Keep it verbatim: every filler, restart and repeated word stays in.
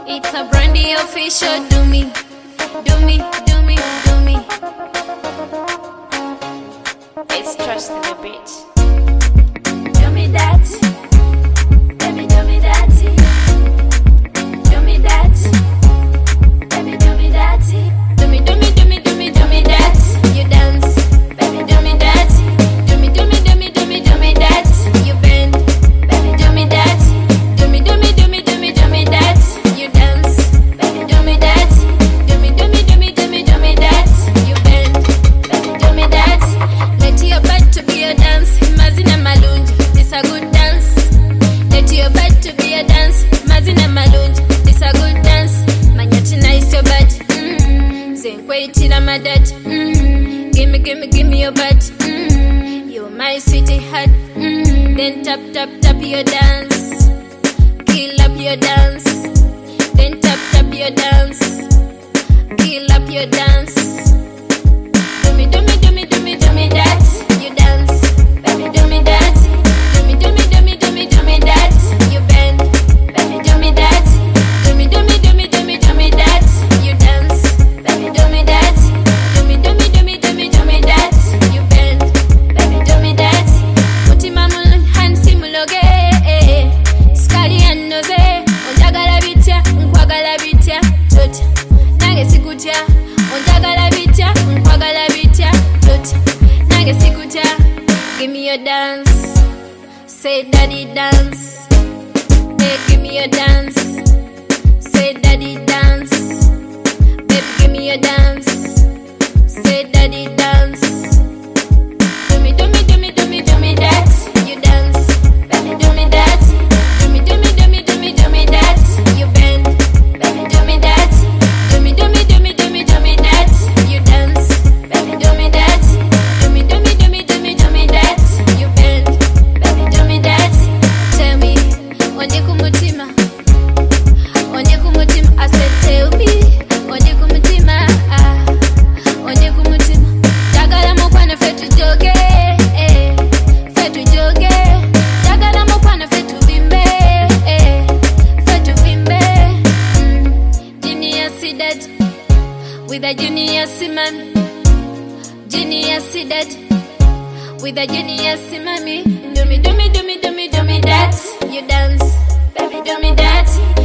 It's a brandy official. Do me, do me, do me, do me. It's trust in the beat. Do me that. Baby, do me that. Do me that. Baby, do me that. Do me, do me, do me, do me, do me that. You dance. Baby, do me that. Do me, do me, do me, do me, do me that. You bend. Baby, do me that. Do me, do me, do me, do me, do me that. You dance. Baby, do me that. Do me, do me, do me, do me, do me that. You bend. Baby, do me that. Let your butt to be a dance. Mazina malunji. This a good dance. Let your butt to be a dance. Mazina malunji. This a good dance. Manyati nice your butt. Mm-hmm. Zenkwetira my dad. Mm-hmm. Gimme, gimme, gimme your butt. Mm-hmm. You're my sweetie heart. Mm-hmm. Then tap, tap, tap your dance. Kill up your dance. Then tap, tap your dance. Kill up your dance. Do me, do me, do me, do me, do me that. You dance. Baby, do me that. Do me, do me, do me, do me, do me that. You bend. Baby, do me that. Do me, do me, do me, do me, do me that. You dance. Baby, do me that. Do me, do me, do me, do me, do me that. You bend. Baby, do me that. Mutima mulu hansi muloge. Skali anoze. Onjagala bitya, nkwagala bitya. Tota. Nange sikutya. Onjagala bitya, nkwagala bitya. Tota. Nange sikutya. Give me your dance. Say daddy dance. Hey, give me your dance. Say daddy dance. Baby, give me your dance. Say daddy dance. Do me, do me, do me, do me, do me that. You dance. Baby, do me that. Do me, do me, do me, do me, do me that. You bend. Baby, do me that. Do me, do me, do me, do me, do me that. You dance. Baby, do me that. Do me, do me, do me, do me, do me that. You bend. Baby, do me that. Tell me, onje kumutima. Onje kumutima. I said tell me, onje kumutima. Ah, onje kumutima. Jagala mukwana fetu joge, eh, fetu joge. Jagala mukwana fetu bimbe, eh, fetu bimbe. Mm. Genius dead, with a genius man. Genius dead, with a genius mommy. Do me, do me, do me, do me, do me that. You dance, baby, do me that.